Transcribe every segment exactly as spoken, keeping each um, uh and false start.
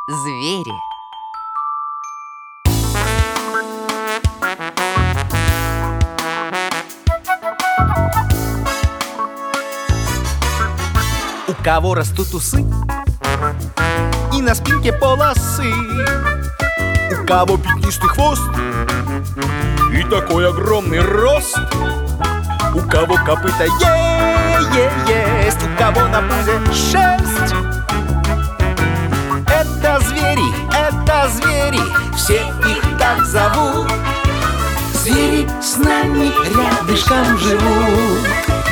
Звери. У кого растут усы и на спинке полосы, у кого пятнистый хвост и такой огромный рост, у кого копыта е-е-есть, у кого на пузе шерсть. Это звери, это звери, все их так зовут. Звери с нами рядышком живут.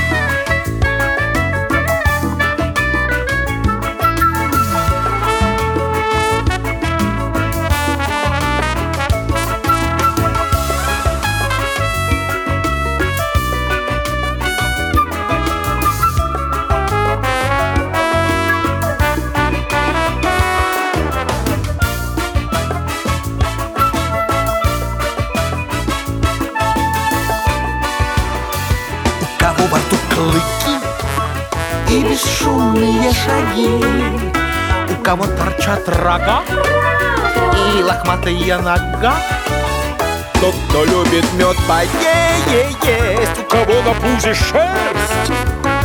У кого во рту клыки и бесшумные шаги, у кого торчат рога и лохматая нога, тот, кто любит мед поесть, у кого на пузе шерсть.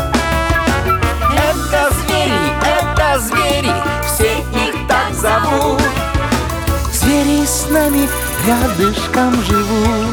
Это звери, это звери, все их так зовут. Звери с нами рядышком живут.